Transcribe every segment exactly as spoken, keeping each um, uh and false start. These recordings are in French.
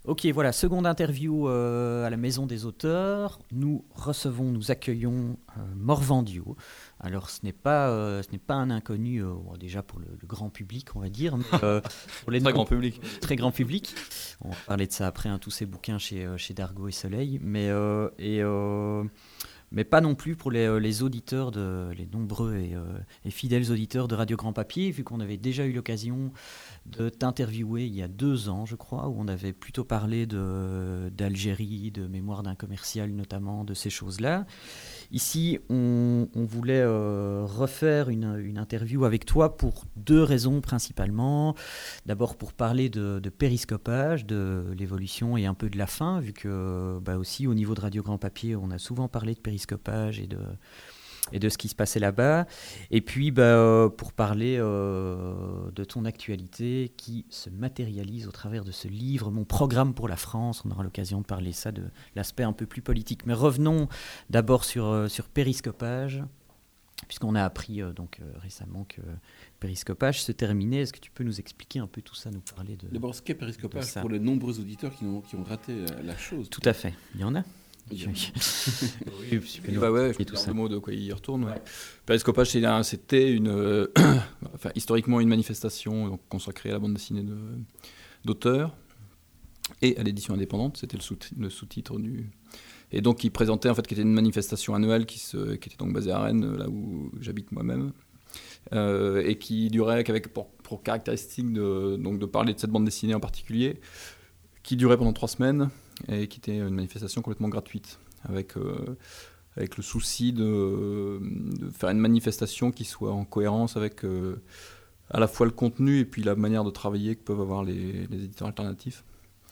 Ok, voilà, seconde interview euh, à la Maison des auteurs. Nous recevons, nous accueillons euh, Morvan Dio. Alors, ce n'est pas, euh, ce n'est pas un inconnu, euh, bon, déjà pour le, le grand public, on va dire, mais euh, pour les Très non- grand public. très grand public. On va parler de ça après, hein, tous ces bouquins chez, euh, chez Dargaud et Soleil. Mais, euh, et, euh, mais pas non plus pour les, euh, les auditeurs, de, les nombreux et, euh, et fidèles auditeurs de Radio Grand Papier, vu qu'on avait déjà eu l'occasion de t'interviewer il y a deux ans, je crois, où on avait plutôt parlé de, d'Algérie, de mémoire d'un commercial notamment, de ces choses-là. Ici, on, on voulait euh, refaire une, une interview avec toi pour deux raisons principalement. D'abord pour parler de, de périscopage, de l'évolution et un peu de la fin, vu que bah aussi au niveau de Radio Grand Papier, on a souvent parlé de périscopage et de... et de ce qui se passait là-bas. Et puis, bah, euh, pour parler euh, de ton actualité qui se matérialise au travers de ce livre, Mon programme pour la France. On aura l'occasion de parler ça, de l'aspect un peu plus politique. Mais revenons d'abord sur, euh, sur Périscopage, puisqu'on a appris euh, donc, euh, récemment que Périscopage se terminait. Est-ce que tu peux nous expliquer un peu tout ça, nous parler de... D'abord, ce qu'est de Périscopage ça. pour les nombreux auditeurs qui ont, qui ont raté la, la chose. Tout à fait. Il y en a. Il y en a. Oui, super. Bah ouais, Et je peux tout dire ça. deux mots de quoi il y retourne. Ouais. Périscopage, c'est un- c'était une, euh, enfin, historiquement une manifestation donc, consacrée à la bande dessinée de, d'auteurs et à l'édition indépendante. C'était le, sous, le sous-titre du. Et donc, qui présentait en fait, qui était une manifestation annuelle qui, se, qui était donc basée à Rennes, là où j'habite moi-même, euh, et qui durait avec pour, pour caractéristique de, donc, de parler de cette bande dessinée en particulier, qui durait pendant trois semaines et qui était une manifestation complètement gratuite, avec, euh, avec le souci de, de faire une manifestation qui soit en cohérence avec euh, à la fois le contenu et puis la manière de travailler que peuvent avoir les, les éditeurs alternatifs.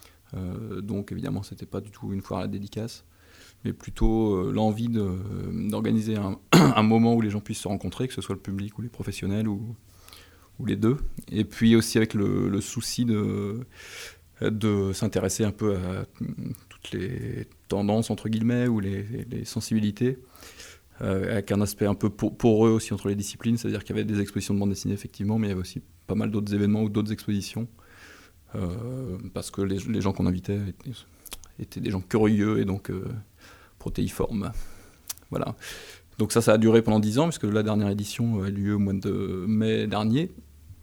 Euh, donc évidemment, c'était pas du tout une foire à la dédicace, mais plutôt euh, l'envie de, d'organiser un, un moment où les gens puissent se rencontrer, que ce soit le public ou les professionnels ou, ou les deux. Et puis aussi avec le, le souci de de s'intéresser un peu à toutes les tendances, entre guillemets, ou les, les sensibilités, euh, avec un aspect un peu poreux aussi entre les disciplines, c'est-à-dire qu'il y avait des expositions de bande dessinée, effectivement, mais il y avait aussi pas mal d'autres événements ou d'autres expositions, euh, parce que les, les gens qu'on invitait étaient, étaient des gens curieux et donc euh, protéiformes. Voilà. Donc ça, ça a duré pendant dix ans, puisque la dernière édition a eu lieu au mois de mai dernier.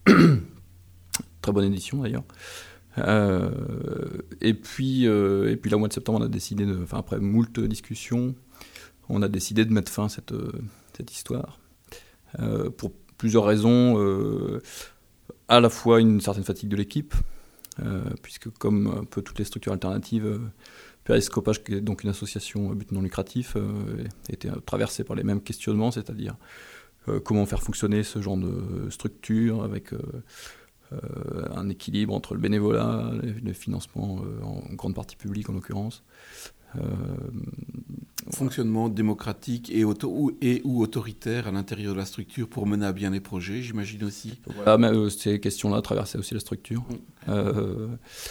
Très bonne édition, d'ailleurs. Euh, et puis, euh, et puis là, au mois de septembre, on a décidé, de, enfin après moult discussions, on a décidé de mettre fin à cette, cette histoire euh, pour plusieurs raisons. Euh, à la fois une certaine fatigue de l'équipe, euh, puisque comme un peu toutes les structures alternatives, euh, Périscopage, qui est donc une association à but non lucratif, euh, était traversée par les mêmes questionnements, c'est-à-dire euh, comment faire fonctionner ce genre de structure avec euh, Euh, un équilibre entre le bénévolat, le, le financement euh, en grande partie public en l'occurrence. Euh, Fonctionnement démocratique et, auto, ou, et ou autoritaire à l'intérieur de la structure pour mener à bien les projets, j'imagine aussi. Voilà, mais euh, ces questions-là traversaient aussi la structure. Mmh. Euh,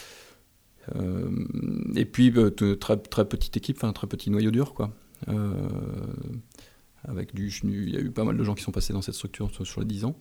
euh, et puis, euh, très, très petite équipe, enfin, très petit noyau dur, quoi. Euh, avec du, il y a eu pas mal de gens qui sont passés dans cette structure sur, sur les dix ans.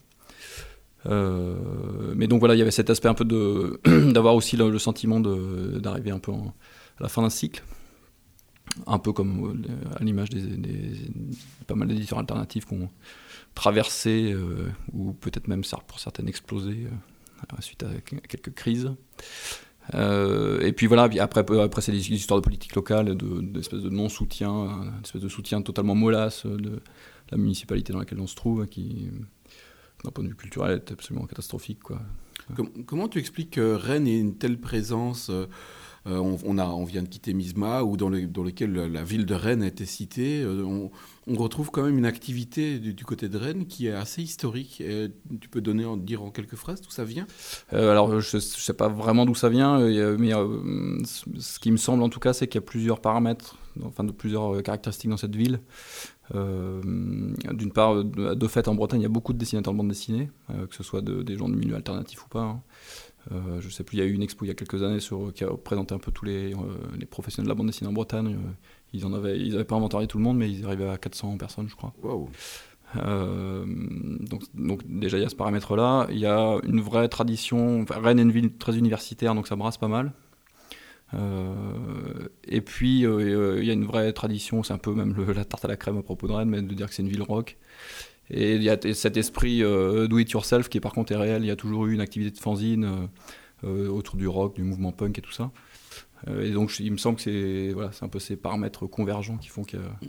Euh, mais donc voilà, il y avait cet aspect un peu de d'avoir aussi le, le sentiment de, d'arriver un peu en, à la fin d'un cycle, un peu comme à l'image des, des pas mal d'éditeurs alternatifs qui ont traversé euh, ou peut-être même pour certaines explosé euh, suite à quelques crises. Euh, et puis voilà, après, après c'est des histoires de politique locale, de, d'espèces de non-soutien, une espèce de soutien totalement mollasse de la municipalité dans laquelle on se trouve, qui d'un point de vue culturel, est absolument catastrophique, quoi. Com- comment tu expliques que Rennes ait une telle présence euh, on, on, a, on vient de quitter Misma, ou dans, le, dans lequel la, la ville de Rennes a été citée. Euh, on, on retrouve quand même une activité du, du côté de Rennes qui est assez historique. Et tu peux donner, en, dire en quelques phrases d'où ça vient ? euh, Alors, je ne sais pas vraiment d'où ça vient, euh, mais euh, ce qui me semble en tout cas, c'est qu'il y a plusieurs paramètres, enfin de plusieurs caractéristiques dans cette ville. Euh, d'une part, de, de fait, en Bretagne, il y a beaucoup de dessinateurs de bande dessinée, euh, que ce soit de, des gens du milieu alternatif ou pas. Hein. Euh, je sais plus, il y a eu une expo il y a quelques années sur, qui a présenté un peu tous les, euh, les professionnels de la bande dessinée en Bretagne. Euh, ils en avaient, ils n'avaient pas inventarié tout le monde, mais ils arrivaient à quatre cents personnes, je crois. Wow. Euh, donc, donc déjà, il y a ce paramètre-là. Il y a une vraie tradition. Enfin, Rennes est une ville très universitaire, donc ça brasse pas mal. Euh, et puis, il euh, y a une vraie tradition, c'est un peu même le, la tarte à la crème à propos de Rennes, mais de dire que c'est une ville rock. Et il y a cet esprit euh, do it yourself qui par contre est réel. Il y a toujours eu une activité de fanzine euh, euh, autour du rock, du mouvement punk et tout ça. Euh, et donc il me semble que c'est, voilà, c'est un peu ces paramètres convergents qui font qu'il y a,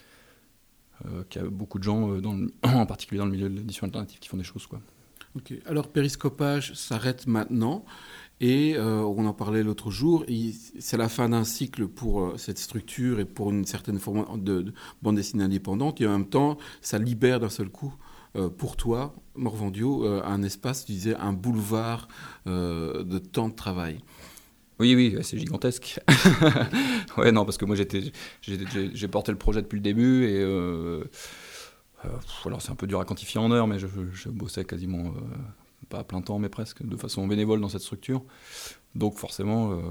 euh, qu'il y a beaucoup de gens, euh, dans le, en particulier dans le milieu de l'édition alternative, qui font des choses, quoi. Ok. Alors Périscopage s'arrête maintenant. Et euh, on en parlait l'autre jour, il, c'est la fin d'un cycle pour euh, cette structure et pour une certaine forme de, de bande dessinée indépendante. Et en même temps, ça libère d'un seul coup, euh, pour toi, Morvandiau, euh, un espace, tu disais, un boulevard euh, de temps de travail. Oui, oui, c'est gigantesque. Ouais, non, parce que moi, j'étais, j'ai, j'ai, j'ai porté le projet depuis le début. Et euh, euh, alors, c'est un peu dur à quantifier en heures, mais je, je bossais quasiment... Euh, pas à plein temps, mais presque, de façon bénévole dans cette structure. Donc forcément, euh,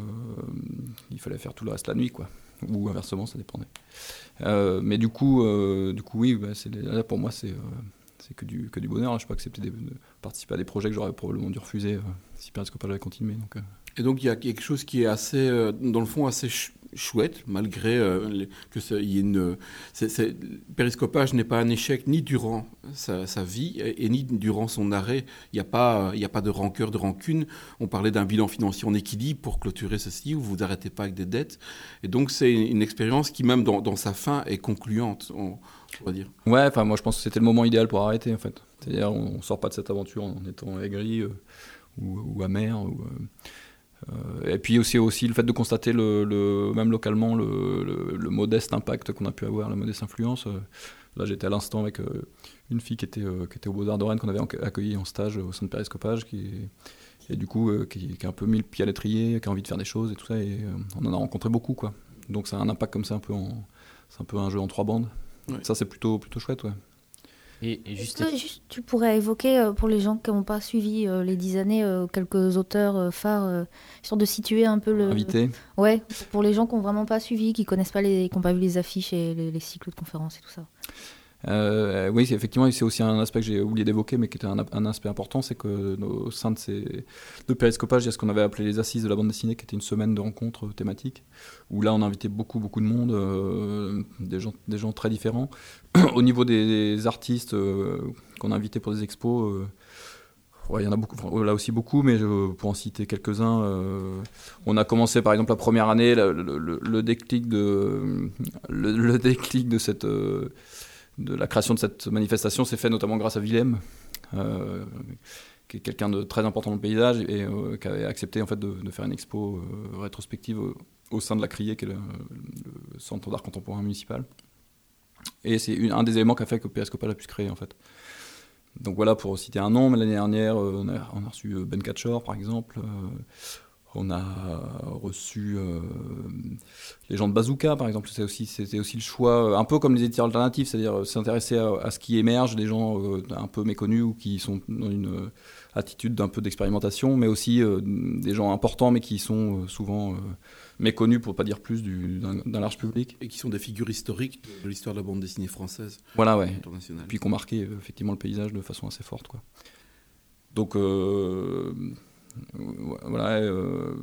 il fallait faire tout le reste la nuit, quoi. Ou inversement, ça dépendait. Euh, mais du coup, euh, du coup oui, bah, c'est, là, pour moi, c'est, euh, c'est que, du, que du bonheur. Je peux accepter des, de participer à des projets que j'aurais probablement dû refuser euh, si Périscopage avait continué. Donc, euh. Et donc il y a quelque chose qui est assez, euh, dans le fond, assez ch- chouette, malgré euh, les, que ça, y ait une... C'est, c'est, Périscopage n'est pas un échec ni durant sa, sa vie et, et ni durant son arrêt. Il n'y a pas, il n'y a pas de rancœur, de rancune. On parlait d'un bilan financier en équilibre pour clôturer ceci, où vous vous arrêtez pas avec des dettes. Et donc c'est une, une expérience qui, même dans, dans sa fin, est concluante, on, on va dire. Ouais, enfin moi je pense que c'était le moment idéal pour arrêter, en fait. C'est-à-dire on ne sort pas de cette aventure en étant aigri euh, ou, ou amer. Ou, euh, Euh, et puis aussi, aussi le fait de constater, le, le, même localement, le, le, le modeste impact qu'on a pu avoir, la modeste influence. Euh, là, j'étais à l'instant avec euh, une fille qui était, euh, qui était au Beaux-Arts de Rennes, qu'on avait accueillie en stage au sein de Périscopage, qui, et du coup, euh, qui, qui a un peu mis le pied à l'étrier, qui a envie de faire des choses et tout ça. Et euh, on en a rencontré beaucoup, quoi. Donc ça a un impact comme ça, un peu en, c'est un peu un jeu en trois bandes. Ouais. Ça, c'est plutôt, plutôt chouette, ouais. Et, et juste... Est-ce que juste, tu pourrais évoquer, euh, pour les gens qui n'ont pas suivi euh, les dix années, euh, quelques auteurs euh, phares, euh, histoire de situer un peu le... Invité. Ouais, pour les gens qui n'ont vraiment pas suivi, qui ne connaissent pas les, qui n'ont pas vu les affiches et les, les cycles de conférences et tout ça. Euh, oui, c'est, effectivement, c'est aussi un aspect que j'ai oublié d'évoquer, mais qui était un, un aspect important, c'est que au sein de ces de Périscopage, il y a ce qu'on avait appelé les assises de la bande dessinée, qui était une semaine de rencontres thématiques, où là on a invité beaucoup, beaucoup de monde, euh, des gens, des gens très différents. Au niveau des, des artistes euh, qu'on a invités pour des expos, euh, ouais, il y en a beaucoup, là aussi beaucoup, mais je, pour en citer quelques-uns, euh, on a commencé par exemple la première année, le, le, le déclic de le, le déclic de cette euh, de la création de cette manifestation s'est fait notamment grâce à Willem, euh, qui est quelqu'un de très important dans le paysage et euh, qui avait accepté en fait de, de faire une expo euh, rétrospective au, au sein de la Criée, qui est le, le centre d'art contemporain municipal. Et c'est une, un des éléments qui a fait que Périscopage a pu se créer, en fait. Donc voilà, pour citer un nom, mais l'année dernière, euh, on, a, on a reçu Ben Catchor, par exemple. Euh, on a reçu euh, les gens de Bazooka, par exemple. C'est aussi, c'était aussi le choix, un peu comme les éditeurs alternatifs, c'est-à-dire s'intéresser à, à ce qui émerge, des gens euh, un peu méconnus ou qui sont dans une euh, attitude d'un peu d'expérimentation, mais aussi euh, des gens importants, mais qui sont euh, souvent... Euh, méconnus, pour ne pas dire plus, du, d'un, d'un large public. Et qui sont des figures historiques de l'histoire de la bande dessinée française. Voilà, ouais. Internationale. Puis qui ont marqué euh, effectivement le paysage de façon assez forte, quoi. Donc, euh, voilà. Euh,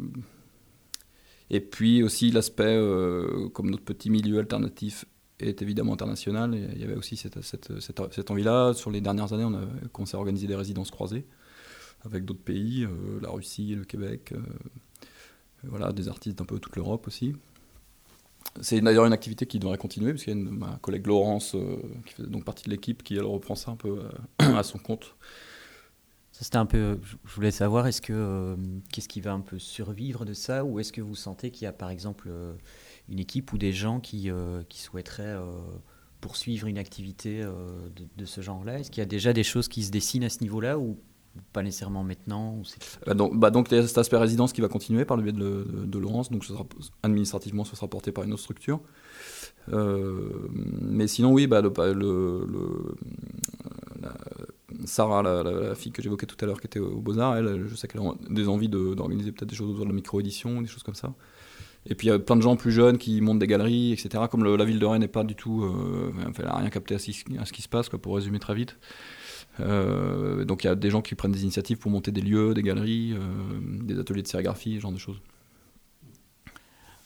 et puis aussi l'aspect, euh, comme notre petit milieu alternatif est évidemment international, et il y avait aussi cette, cette, cette, cette envie-là. Sur les dernières années, on a commencé à organiser des résidences croisées avec d'autres pays, euh, la Russie, le Québec... Euh, Voilà, des artistes d'un peu toute l'Europe aussi. C'est d'ailleurs une activité qui devrait continuer, parce qu'il y a une, ma collègue Laurence, euh, qui fait donc partie de l'équipe, qui elle reprend ça un peu euh, à son compte. Ça, c'était un peu, je voulais savoir, est-ce que, euh, qu'est-ce qui va un peu survivre de ça, ou est-ce que vous sentez qu'il y a par exemple euh, une équipe ou des gens qui, euh, qui souhaiteraient euh, poursuivre une activité euh, de, de ce genre-là? Est-ce qu'il y a déjà des choses qui se dessinent à ce niveau-là, ou pas nécessairement maintenant ou c'est... Bah donc, bah donc il y a cet aspect résidence qui va continuer par le biais de, de, de Laurence, donc ce sera, administrativement ce sera porté par une autre structure. Euh, mais sinon oui, bah, le, le, le, la, Sarah, la, la, la fille que j'évoquais tout à l'heure qui était au Beaux-Arts, elle, je sais qu'elle a des envies de, d'organiser peut-être des choses autour de la micro-édition, des choses comme ça. Et puis il y a plein de gens plus jeunes qui montent des galeries, et cetera. Comme le, la ville de Rennes n'est pas du tout, euh, elle n'a rien capté à ce, à ce qui se passe, quoi, pour résumer très vite. Euh, donc il y a des gens qui prennent des initiatives pour monter des lieux, des galeries, euh, des ateliers de sérigraphie, ce genre de choses.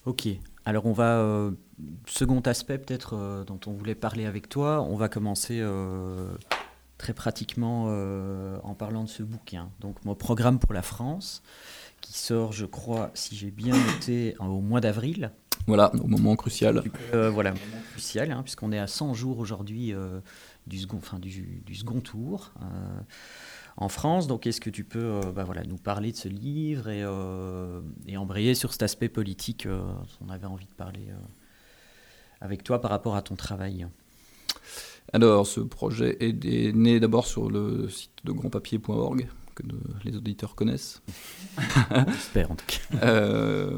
Ok, alors on va, euh, second aspect peut-être euh, dont on voulait parler avec toi, on va commencer euh, très pratiquement euh, en parlant de ce bouquin. Donc mon programme pour la France, qui sort je crois, si j'ai bien noté, en- au mois d'avril. Voilà, au moment crucial. Euh, voilà, moment crucial, hein, puisqu'on est à cent jours aujourd'hui euh, du, second, enfin, du, du second tour euh, en France. Donc, est-ce que tu peux euh, bah, voilà, nous parler de ce livre et, euh, et embrayer sur cet aspect politique euh, dont on avait envie de parler euh, avec toi par rapport à ton travail? Alors, ce projet est, est né d'abord sur le site de grandpapier point org, que de- les auditeurs connaissent. J'espère en tout cas. Euh,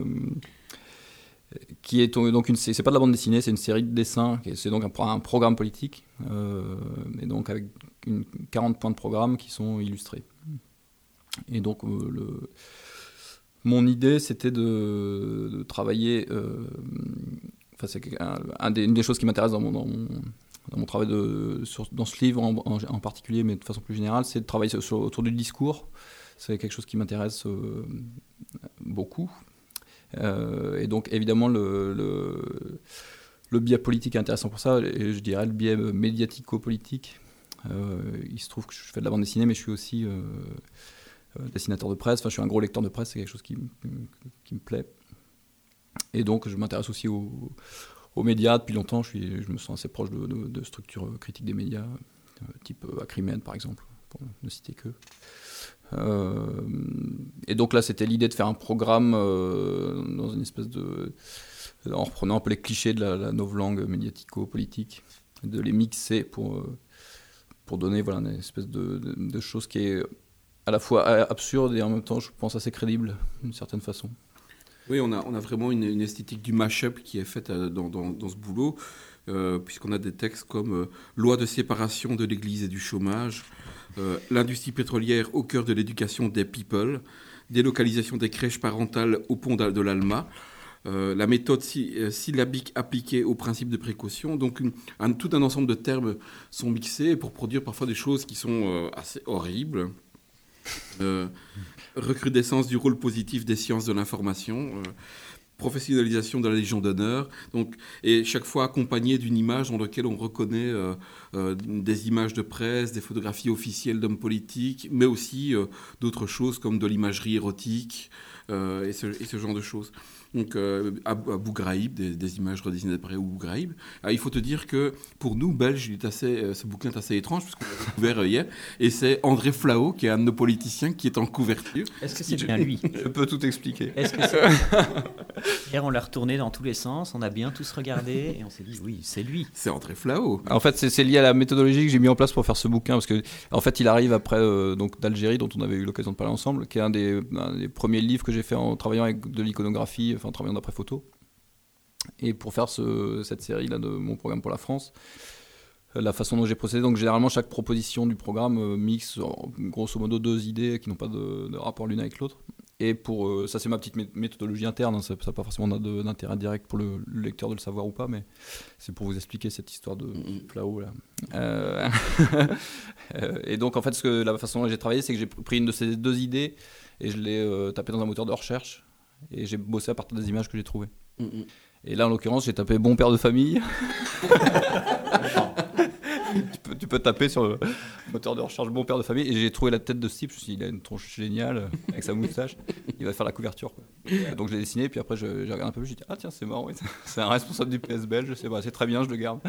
qui est donc une, c'est pas de la bande dessinée, c'est une série de dessins, c'est donc un, pro- un programme politique, euh, et donc avec une, quarante points de programme qui sont illustrés. Et donc euh, le, mon idée c'était de, de travailler, euh, enfin c'est un, un des, une des choses qui m'intéresse dans mon, dans mon, dans mon travail de, sur, dans ce livre en, en, en particulier, mais de façon plus générale, c'est de travailler sur, sur, autour du discours. C'est quelque chose qui m'intéresse euh, beaucoup. Euh, et donc évidemment le, le, le biais politique est intéressant pour ça, et je dirais le biais médiatico-politique. Euh, il se trouve que je fais de la bande dessinée, mais je suis aussi euh, dessinateur de presse, enfin je suis un gros lecteur de presse, c'est quelque chose qui, qui me plaît. Et donc je m'intéresse aussi aux, aux médias depuis longtemps, je, suis, je me sens assez proche de, de, de structures critiques des médias, euh, type Acrimed par exemple, pour ne citer que. Euh, et donc là c'était l'idée de faire un programme euh, dans une espèce de, en reprenant un peu les clichés de la, la novlangue médiatico-politique, de les mixer pour, euh, pour donner voilà, une espèce de, de, de chose qui est à la fois absurde et en même temps je pense assez crédible d'une certaine façon. Oui, on a, on a vraiment une, une esthétique du mash-up qui est faite dans, dans, dans ce boulot, euh, puisqu'on a des textes comme euh, « Loi de séparation de l'Église et du chômage », Euh, l'industrie pétrolière au cœur de l'éducation des people, délocalisation des crèches parentales au pont de l'Alma, euh, la méthode sy- syllabique appliquée au principe de précaution. Donc une, un, tout un ensemble de termes sont mixés pour produire parfois des choses qui sont euh, assez horribles. Euh, recrudescence du rôle positif des sciences de l'information, euh, professionnalisation de la Légion d'honneur, donc, et chaque fois accompagné d'une image dans laquelle on reconnaît euh, euh, des images de presse, des photographies officielles d'hommes politiques, mais aussi euh, d'autres choses comme de l'imagerie érotique euh, et, ce, et ce genre de choses. Donc, euh, Abou Ghraib, des, des images redessinées par Abou Ghraib. Alors, il faut te dire que pour nous, Belges, il est assez, euh, ce bouquin est assez étrange, puisqu'on l'a découvert euh, hier, et c'est André Flao, qui est un de nos politiciens, qui est en couverture. Est-ce que c'est bien lui? Je peux tout expliquer. Est-ce que c'est... Hier, on l'a retourné dans tous les sens, on a bien tous regardé, et on s'est dit, oui, c'est lui. C'est André Flao. En fait, c'est, c'est lié à la méthodologie que j'ai mis en place pour faire ce bouquin, parce que en fait, il arrive après euh, donc d'Algérie, dont on avait eu l'occasion de parler ensemble, qui est un des, un des premiers livres que j'ai fait en travaillant avec de l'iconographie, enfin en travaillant d'après photo. Et pour faire ce, cette série là de mon programme pour la France, la façon dont j'ai procédé, donc généralement chaque proposition du programme euh, mixe en, grosso modo deux idées qui n'ont pas de, de rapport l'une avec l'autre. Et pour euh, ça c'est ma petite méthodologie interne, hein, ça n'a pas forcément d'intérêt direct pour le, le lecteur de le savoir ou pas, mais c'est pour vous expliquer cette histoire de Flao là. Euh, et donc en fait ce que, la façon dont j'ai travaillé, c'est que j'ai pris une de ces deux idées et je l'ai euh, tapé dans un moteur de recherche et j'ai bossé à partir des images que j'ai trouvées. Mm-hmm. Et là en l'occurrence j'ai tapé bon père de famille. tu, peux, tu peux taper sur le moteur de recherche bon père de famille, et j'ai trouvé la tête de ce type. Je me suis dit, il a une tronche géniale avec sa moustache, il va faire la couverture quoi. Donc je l'ai dessiné, puis après je, j'ai regardé un peu plus, j'ai dit ah tiens c'est marrant, c'est un responsable du P S belge, c'est, bah, c'est très bien, je le garde.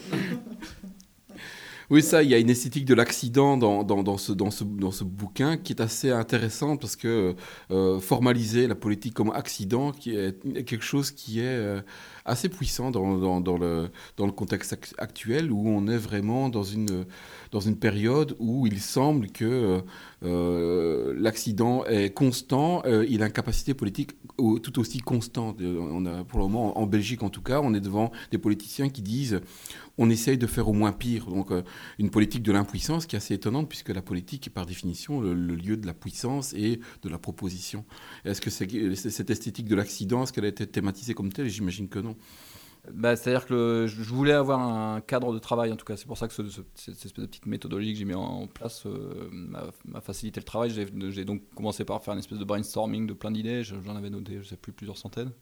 Oui, ça, il y a une esthétique de l'accident dans, dans, dans, ce, dans, ce, dans ce bouquin qui est assez intéressante, parce que euh, formaliser la politique comme accident, qui est quelque chose qui est euh, assez puissant dans, dans, dans, le, dans le contexte actuel, où on est vraiment dans une, dans une période où il semble que euh, l'accident est constant, euh, il a une capacité politique tout aussi constante. On a, pour le moment, en Belgique en tout cas, on est devant des politiciens qui disent on essaye de faire au moins pire. Donc euh, une politique de l'impuissance qui est assez étonnante, puisque la politique est par définition le, le lieu de la puissance et de la proposition. Est-ce que c'est, c'est cette esthétique de l'accident, est-ce qu'elle a été thématisée comme telle? J'imagine que non. Bah, c'est-à-dire que le, je voulais avoir un cadre de travail, en tout cas. C'est pour ça que ce, ce, cette espèce de petite méthodologie que j'ai mis en place euh, m'a, m'a facilité le travail. J'ai, j'ai donc commencé par faire une espèce de brainstorming de plein d'idées. J'en avais noté, je ne sais plus, plusieurs centaines.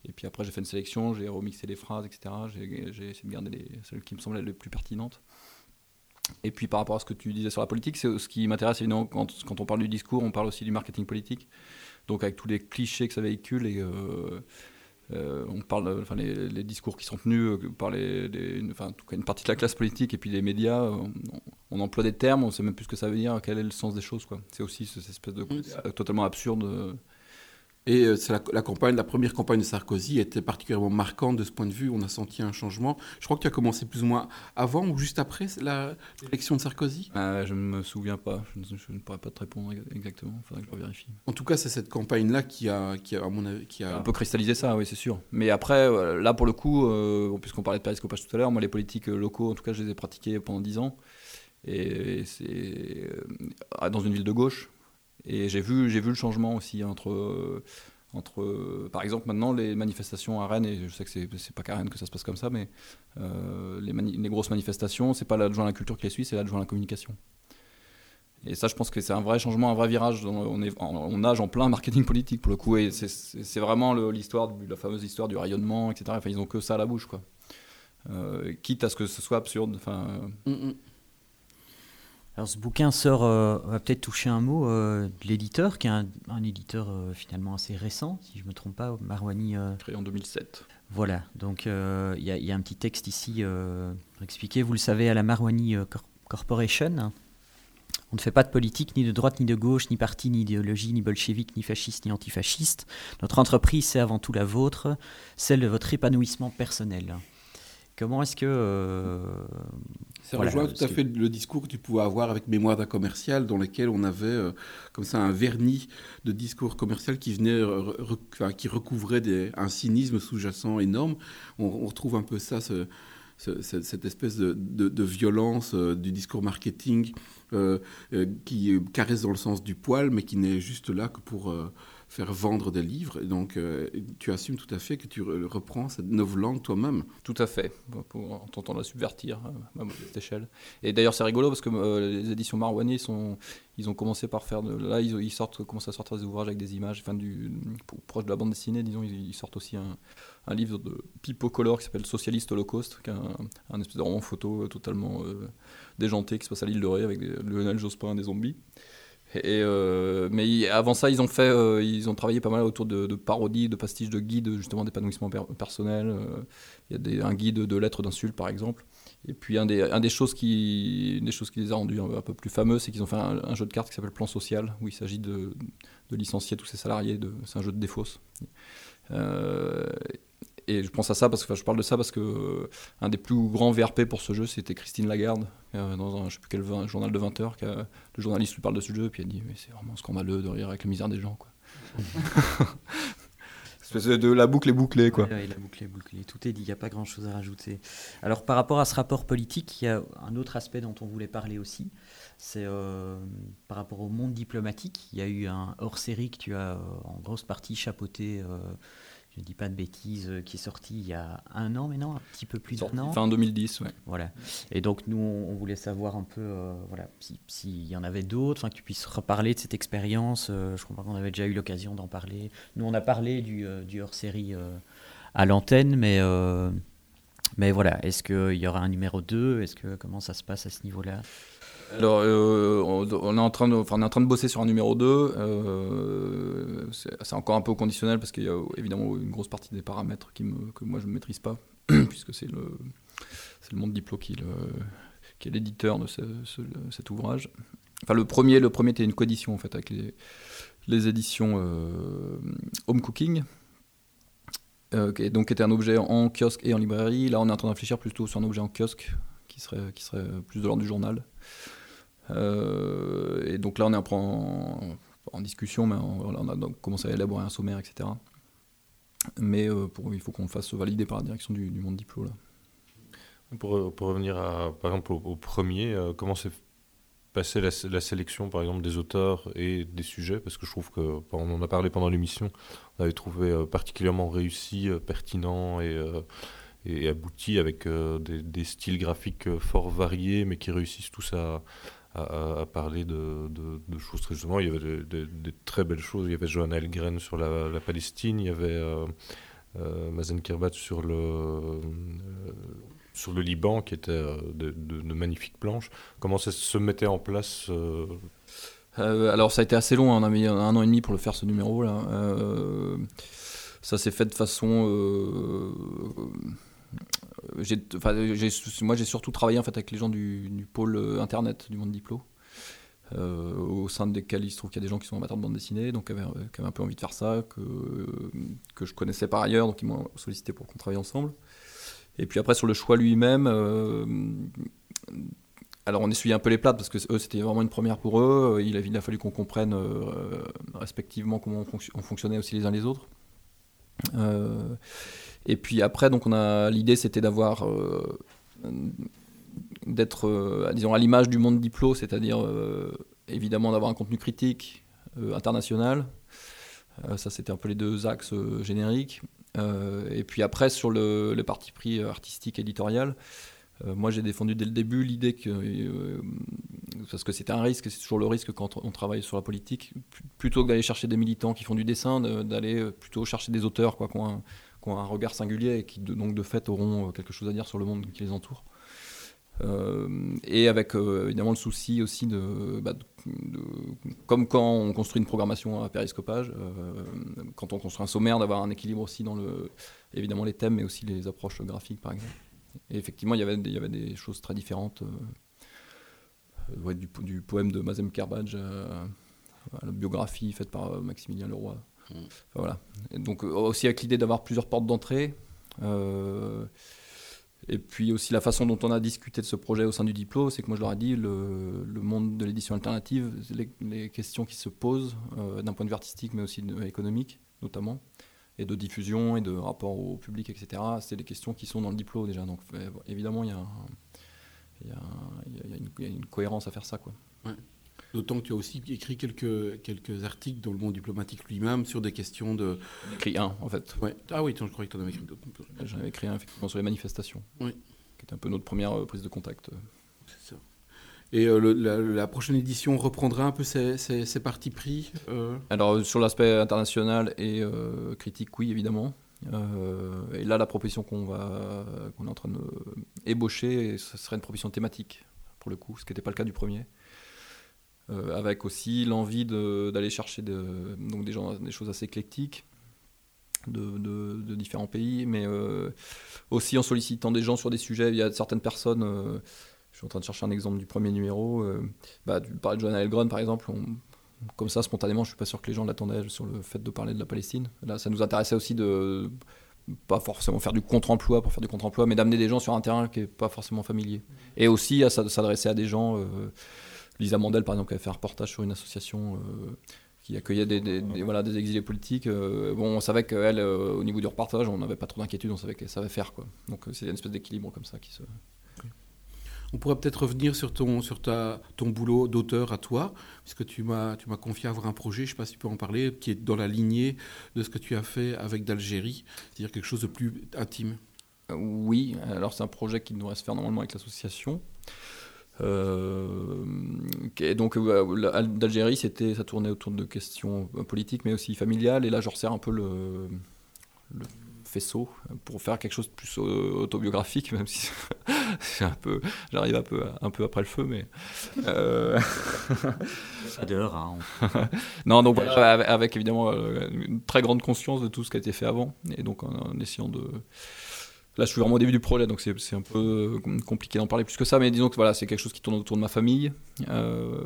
Et puis après, j'ai fait une sélection, j'ai remixé les phrases, et cetera. J'ai, j'ai essayé de garder les, celles qui me semblaient les plus pertinentes. Et puis par rapport à ce que tu disais sur la politique, c'est ce qui m'intéresse évidemment quand, quand on parle du discours, on parle aussi du marketing politique. Donc avec tous les clichés que ça véhicule et euh, euh, on parle, enfin les, les discours qui sont tenus par les, les une, enfin, en tout cas une partie de la classe politique et puis les médias, on, on emploie des termes, on ne sait même plus ce que ça veut dire, quel est le sens des choses, quoi. C'est aussi cette espèce de mmh. totalement absurde. Euh, Et euh, c'est la, la, campagne, la première campagne de Sarkozy était particulièrement marquante de ce point de vue. On a senti un changement. Je crois que tu as commencé plus ou moins avant ou juste après la, l'élection de Sarkozy. euh, Je ne me souviens pas. Je ne, je ne pourrais pas te répondre exactement. Il faudrait que je vérifie. En tout cas, c'est cette campagne-là qui a, qui a, à mon avis, qui a... un peu cristallisé ça, oui, c'est sûr. Mais après, là, pour le coup, euh, puisqu'on parlait de périscopage tout à l'heure, moi, les politiques locaux, en tout cas, je les ai pratiqués pendant dix ans. Et c'est euh, dans une ville de gauche. Et j'ai vu, j'ai vu le changement aussi entre... Euh, Entre, euh, par exemple, maintenant, les manifestations à Rennes, et je sais que c'est, c'est pas qu'à Rennes que ça se passe comme ça, mais euh, les, mani- les grosses manifestations, c'est pas l'adjoint à la culture qui les suit, c'est l'adjoint à la communication. Et ça, je pense que c'est un vrai changement, un vrai virage. On, est, on nage en plein marketing politique, pour le coup, et c'est, c'est, c'est vraiment le, l'histoire, la fameuse histoire du rayonnement, et cetera. Enfin, ils ont que ça à la bouche, quoi. Euh, quitte à ce que ce soit absurde. Enfin... Mm-hmm. Alors ce bouquin sort, euh, on va peut-être toucher un mot euh, de l'éditeur, qui est un, un éditeur euh, finalement assez récent, si je ne me trompe pas, Marouani. Euh... Créé en deux mille sept. Voilà, donc il euh, y, y a un petit texte ici euh, pour expliquer, vous le savez, à la Marouani euh, Corporation, on ne fait pas de politique ni de droite ni de gauche, ni parti, ni idéologie, ni bolchevique, ni fasciste, ni antifasciste. Notre entreprise, c'est avant tout la vôtre, celle de votre épanouissement personnel. Comment est-ce que... Euh, ça voilà, rejoint tout à fait le discours que tu pouvais avoir avec Mémoire d'un commercial, dans lequel on avait euh, comme ça un vernis de discours commercial qui venait, re, re, enfin, qui recouvrait des, un cynisme sous-jacent énorme. On, on retrouve un peu ça, ce, ce, cette espèce de, de, de violence euh, du discours marketing euh, euh, qui caresse dans le sens du poil, mais qui n'est juste là que pour... Euh, faire vendre des livres. Et donc, euh, tu assumes tout à fait que tu re- reprends cette novlangue toi-même. Tout à fait, pour, en tentant de la subvertir à cette échelle. Et d'ailleurs, c'est rigolo parce que euh, les éditions Marouani, sont, ils ont commencé par faire... De, là, ils, ils sortent, commencent à sortir des ouvrages avec des images, enfin, du, pour, proche de la bande dessinée, disons, ils, ils sortent aussi un, un livre de Pipo Color qui s'appelle Socialiste Holocauste, qui est un, un espèce de roman photo totalement euh, déjanté qui se passe à l'île de Ré avec des, Lionel Jospin et des zombies. Et euh, mais avant ça, ils ont fait, euh, ils ont travaillé pas mal autour de, de parodies, de pastiches, de guides justement d'épanouissement per- personnel. Euh, il y a des, un guide de lettres d'insultes par exemple. Et puis un des, un des choses qui, une des choses qui les a rendus un, un peu plus fameux, c'est qu'ils ont fait un, un jeu de cartes qui s'appelle Plan Social, où il s'agit de, de licencier tous ces salariés. De, c'est un jeu de défausse. Euh, Et je pense à ça parce que enfin, je parle de ça parce que euh, un des plus grands V R P pour ce jeu, c'était Christine Lagarde euh, dans un je sais plus quel vingt, journal de vingt heures. Qui a, le journaliste lui parle de ce jeu et puis elle dit mais c'est vraiment scandaleux de rire avec la misère des gens, quoi. De la boucle est bouclée, quoi. Ouais, ouais, la boucle est bouclée. Tout est dit, il n'y a pas grand-chose à rajouter. Alors, par rapport à ce rapport politique, il y a un autre aspect dont on voulait parler aussi. C'est euh, par rapport au monde diplomatique. Il y a eu un hors-série que tu as euh, en grosse partie chapeauté, euh, je ne dis pas de bêtises, euh, qui est sorti il y a un an, mais non, un petit peu plus d'un an. Fin deux mille dix, ouais. Voilà. Et donc, nous, on, on voulait savoir un peu, euh, voilà, s'il si y en avait d'autres, enfin, que tu puisses reparler de cette expérience. Euh, je crois qu'on avait déjà eu l'occasion d'en parler. Nous, on a parlé du, euh, du hors-série euh, à l'antenne, mais, euh, mais voilà, est-ce qu'il y aura un numéro deux ? Est-ce que, comment ça se passe à ce niveau-là ? Alors, euh, on, est en train de, enfin, on est en train de bosser sur un numéro deux. Euh, c'est, c'est encore un peu conditionnel parce qu'il y a évidemment une grosse partie des paramètres qui me, que moi je ne maîtrise pas, puisque c'est le, c'est le monde Diplo qui, le, qui est l'éditeur de ce, ce, cet ouvrage. Enfin, le premier, le premier était une coédition en fait, avec les, les éditions euh, Home Cooking. Euh, qui, donc, qui était un objet en kiosque et en librairie. Là, on est en train de réfléchir plutôt sur un objet en kiosque qui serait, qui serait plus de l'ordre du journal. Euh, et donc là, on est un peu en, en discussion, mais on, on a donc commencé à élaborer un sommaire, et cetera. Mais euh, pour, il faut qu'on le fasse valider par la direction du, du monde Diplo. Là. Pour, pour revenir à, par exemple, au, au premier, euh, comment s'est passée la, la sélection, par exemple, des auteurs et des sujets ? Parce que je trouve que, on en a parlé pendant l'émission, on avait trouvé euh, particulièrement réussi, euh, pertinent et... Euh, et abouti avec euh, des, des styles graphiques euh, fort variés, mais qui réussissent tous à, à, à parler de, de, de choses très justement. Il y avait des de, de très belles choses. Il y avait Johanna Elgren sur la, la Palestine, il y avait euh, euh, Mazen Kerbat sur le, euh, sur le Liban, qui était euh, de, de, de magnifiques planches. Comment ça se mettait en place euh... Euh, alors ça a été assez long, hein, on a mis un an et demi pour le faire ce numéro là. Euh, ça s'est fait de façon... Euh, j'ai, j'ai, moi j'ai surtout travaillé en fait, avec les gens du, du pôle internet du Monde Diplo, euh, au sein desquels il se trouve qu'il y a des gens qui sont amateurs de bande dessinée, donc qui avaient, qui avaient un peu envie de faire ça, que, que je connaissais par ailleurs, donc ils m'ont sollicité pour qu'on travaille ensemble. Et puis après sur le choix lui-même... Euh, Alors on essuyait un peu les plates parce que eux, c'était vraiment une première pour eux. Il a, il a fallu qu'on comprenne euh, respectivement comment on, fonction, on fonctionnait aussi les uns les autres. Euh, et puis après, donc on a, l'idée c'était d'avoir, euh, d'être, euh, disons, à l'image du Monde Diplo, c'est-à-dire euh, évidemment d'avoir un contenu critique euh, international. Euh, ça c'était un peu les deux axes euh, génériques. Euh, et puis après sur le, le parti pris artistique éditorial. Euh, moi, j'ai défendu dès le début l'idée que, euh, parce que c'était un risque, c'est toujours le risque quand on travaille sur la politique, plutôt que d'aller chercher des militants qui font du dessin, d'aller plutôt chercher des auteurs quoi, qui, ont un, qui ont un regard singulier et qui, donc, de fait, auront quelque chose à dire sur le monde qui les entoure. Euh, et avec euh, évidemment le souci aussi de, bah, de, de, comme quand on construit une programmation à périscopage, euh, quand on construit un sommaire, d'avoir un équilibre aussi dans le, évidemment les thèmes, mais aussi les approches graphiques, par exemple. Et effectivement, il y avait des, il y avait des choses très différentes. Euh, ouais, du, du poème de Mazen Kerbat euh, à la biographie faite par euh, Maximilien Leroy. Mmh. Enfin, voilà. Et donc, aussi avec l'idée d'avoir plusieurs portes d'entrée. Euh, et puis aussi la façon dont on a discuté de ce projet au sein du Diplo, c'est que moi je leur ai dit, le, le monde de l'édition alternative, les, les questions qui se posent euh, d'un point de vue artistique, mais aussi de, économique, notamment, et de diffusion et de rapport au public, et cetera. C'est des questions qui sont dans le Diplo déjà. Donc évidemment, il y a, un, il y a, un, il y a, une, il y a une cohérence à faire ça, quoi. Ouais. D'autant que tu as aussi écrit quelques, quelques articles dans le monde diplomatique lui-même sur des questions de... J'en ai écrit un, en fait. Ouais. Ah oui, je croyais que tu en avais écrit d'autres. J'en avais écrit un, effectivement, sur les manifestations, oui. Qui était un peu notre première euh, prise de contact. C'est ça. Et euh, le, la, la prochaine édition reprendra un peu ces, ces, ces partis pris euh... Alors, sur l'aspect international et euh, critique, oui, évidemment. Euh, et là, la proposition qu'on, va, qu'on est en train de ébaucher, ce serait une proposition thématique, pour le coup, ce qui n'était pas le cas du premier. Euh, avec aussi l'envie de, d'aller chercher de, donc des, gens, des choses assez éclectiques de, de, de différents pays, mais euh, aussi en sollicitant des gens sur des sujets. Il y a certaines personnes... Euh, je suis en train de chercher un exemple du premier numéro. Euh, bah, tu parlais de Johanna Elgren, par exemple. On, comme ça, spontanément, je ne suis pas sûr que les gens l'attendaient sur le fait de parler de la Palestine. Là, ça nous intéressait aussi de pas forcément faire du contre-emploi pour faire du contre-emploi, mais d'amener des gens sur un terrain qui n'est pas forcément familier. Et aussi à s'adresser à des gens... Euh, Lisa Mandel, par exemple, qui avait fait un reportage sur une association... Euh, qui accueillait des, des, des, voilà, des exilés politiques. Euh, bon, on savait qu'elle, euh, au niveau du reportage, on n'avait pas trop d'inquiétude, on savait qu'elle savait faire, quoi. Donc c'est une espèce d'équilibre comme ça qui se... On pourrait peut-être revenir sur ton, sur ta, ton boulot d'auteur à toi, puisque tu m'as, tu m'as confié avoir un projet, je ne sais pas si tu peux en parler, qui est dans la lignée de ce que tu as fait avec d'Algérie, c'est-à-dire quelque chose de plus intime. Euh, oui, alors c'est un projet qui devrait se faire normalement avec l'association. Euh, et donc euh, d'Algérie, c'était, ça tournait autour de questions politiques, mais aussi familiales, et là je resserre un peu le... le faisceau pour faire quelque chose de plus autobiographique, même si c'est un peu, j'arrive un peu, un peu après le feu, mais euh... Adore, hein. Non, donc voilà, avec, avec évidemment une très grande conscience de tout ce qui a été fait avant, et donc en, en essayant de... Là, je suis vraiment au début du projet, donc c'est, c'est un peu compliqué d'en parler plus que ça, mais disons que voilà, c'est quelque chose qui tourne autour de ma famille. Euh...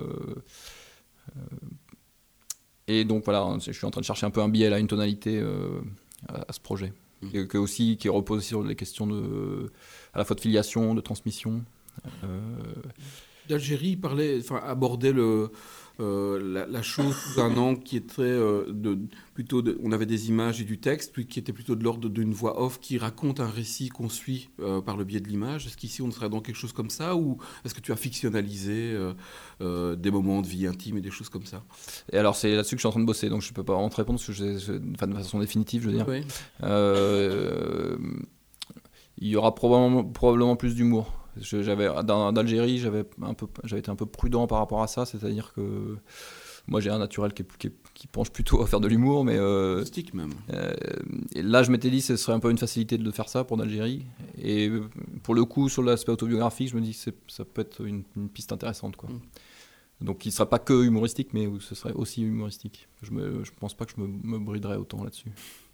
Et donc voilà, je suis en train de chercher un peu un biais, là, une tonalité euh, à, à ce projet. Et que aussi, qui repose sur les questions de, à la fois de filiation, de transmission. Euh... D'Algérie, il parlait, enfin, abordait le, euh, la, la chose sous un angle qui est très, euh, de, plutôt, de, on avait des images et du texte, puis qui était plutôt de l'ordre d'une voix off qui raconte un récit qu'on suit euh, par le biais de l'image. Est-ce qu'ici on serait dans quelque chose comme ça, ou est-ce que tu as fictionnalisé euh, euh, des moments de vie intime et des choses comme ça? Et alors c'est là-dessus que je suis en train de bosser, donc je peux pas vraiment te répondre parce que je, je, enfin, de façon définitive, je veux dire. Oui. Euh, il y aura probablement, probablement plus d'humour. Je, j'avais, d'Algérie, j'avais, un peu, j'avais été un peu prudent par rapport à ça, c'est-à-dire que moi j'ai un naturel qui, est, qui, est, qui penche plutôt à faire de l'humour, mais euh, stick même. Euh, et là je m'étais dit ce serait un peu une facilité de faire ça pour l'Algérie, et pour le coup sur l'aspect autobiographique je me dis que ça peut être une, une piste intéressante, quoi. Mm. Donc il ne sera pas que humoristique, mais ce serait aussi humoristique. Je ne pense pas que je me, me briderais autant là-dessus.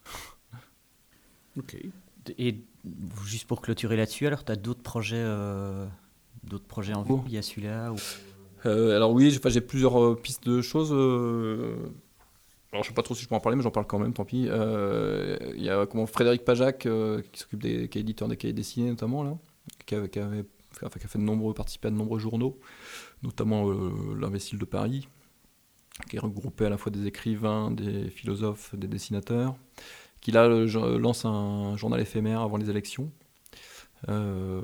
Ok. Et juste pour clôturer là-dessus, alors tu as d'autres projets, euh, d'autres projets en vue? Il y a celui-là ou... euh, Alors oui, j'ai, j'ai plusieurs euh, pistes de choses. Euh... Alors je sais pas trop si je peux en parler, mais j'en parle quand même, tant pis. Euh, il y a comment, Frédéric Pajac, euh, qui s'occupe des, qui est éditeur des cahiers dessinés notamment, là, qui, avait, qui, avait, enfin, qui a fait de nombreux, participé à de nombreux journaux, notamment euh, l'Imbécile de Paris, qui regroupait à la fois des écrivains, des philosophes, des dessinateurs, qui là euh, lance un journal éphémère avant les élections, euh,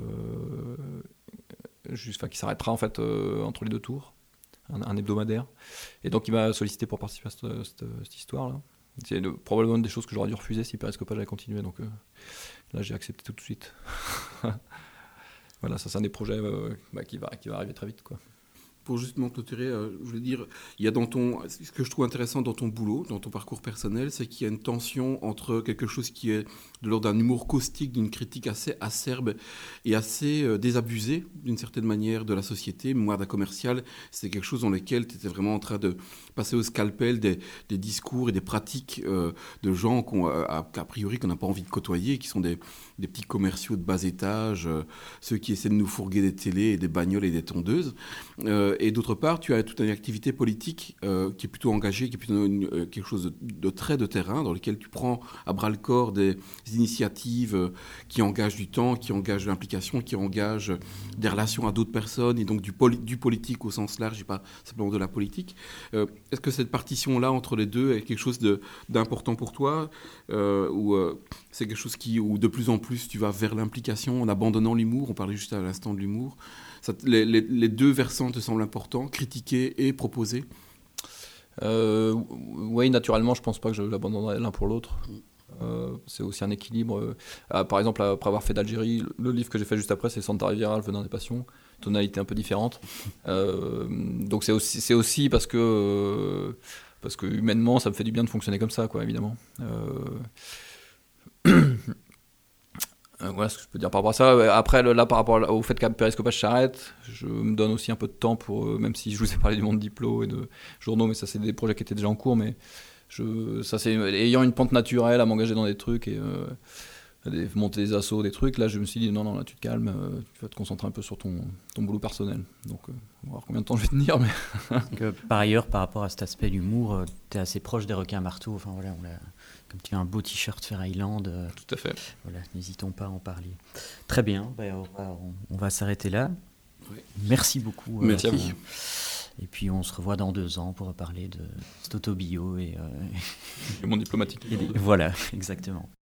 juste, enfin, qui s'arrêtera en fait euh, entre les deux tours. Un, un hebdomadaire, et donc il m'a sollicité pour participer à cette, cette, cette histoire-là. C'est le, probablement une des choses que j'aurais dû refuser si Periscope avait continué, donc euh, là j'ai accepté tout de suite. Voilà, ça c'est un des projets euh, bah, qui, va, qui va arriver très vite, quoi. Pour justement clôturer, euh, je voulais dire, il y a dans ton, ce que je trouve intéressant dans ton boulot, dans ton parcours personnel, c'est qu'il y a une tension entre quelque chose qui est de l'ordre d'un humour caustique, d'une critique assez acerbe et assez euh, désabusée, d'une certaine manière, de la société. Mémoire d'un commercial, c'est quelque chose dans lequel tu étais vraiment en train de passer au scalpel des, des discours et des pratiques euh, de gens qu'on, a, a priori qu'on n'a pas envie de côtoyer, qui sont des, des petits commerciaux de bas étage, euh, ceux qui essaient de nous fourguer des télés, et des bagnoles et des tondeuses. Euh, Et d'autre part, tu as toute une activité politique euh, qui est plutôt engagée, qui est plutôt une, euh, quelque chose de, de très de terrain, dans lequel tu prends à bras le corps des, des initiatives euh, qui engagent du temps, qui engagent de l'implication, qui engagent des relations à d'autres personnes, et donc du, poli- du politique au sens large, et pas simplement de la politique. Euh, est-ce que cette partition-là entre les deux est quelque chose de, d'important pour toi, euh, ou euh, c'est quelque chose qui, où de plus en plus tu vas vers l'implication en abandonnant l'humour? On parlait juste à l'instant de l'humour. Ça, les, les, les deux versants te semblent importants, critiquer et proposer? euh, Oui, naturellement, je ne pense pas que je l'abandonnerai l'un pour l'autre. Euh, c'est aussi un équilibre. Euh, par exemple, après avoir fait d'Algérie, le, le livre que j'ai fait juste après, c'est Santa Riviera, Le Venin des Passions, tonalité un peu différente. Euh, donc c'est aussi, c'est aussi parce que, euh, parce que humainement, ça me fait du bien de fonctionner comme ça, quoi, évidemment. Euh, Euh, voilà ce que je peux dire par rapport à ça. Après, là, par rapport au fait qu'à Périscopage s'arrête, je me donne aussi un peu de temps pour, euh, même si je vous ai parlé du monde diplo et de journaux, mais ça, c'est des projets qui étaient déjà en cours, mais je, ça, c'est ayant une pente naturelle à m'engager dans des trucs et euh, des, monter des assos, des trucs, là, je me suis dit, non, non, là, tu te calmes, euh, tu vas te concentrer un peu sur ton, ton boulot personnel. Donc, euh, on va voir combien de temps je vais tenir, mais... Donc, euh, par ailleurs, par rapport à cet aspect d'humour, euh, tu es assez proche des requins marteaux, enfin voilà, on l'a... Comme tu as un beau t-shirt Fair Island. Euh, Tout à fait. Voilà, n'hésitons pas à en parler. Très bien, ben on, va, on, on va s'arrêter là. Oui. Merci beaucoup. Merci euh, à vous. Et puis on se revoit dans deux ans pour reparler de cet autobio. Et, euh, Et mon diplomatique. et des, voilà, exactement.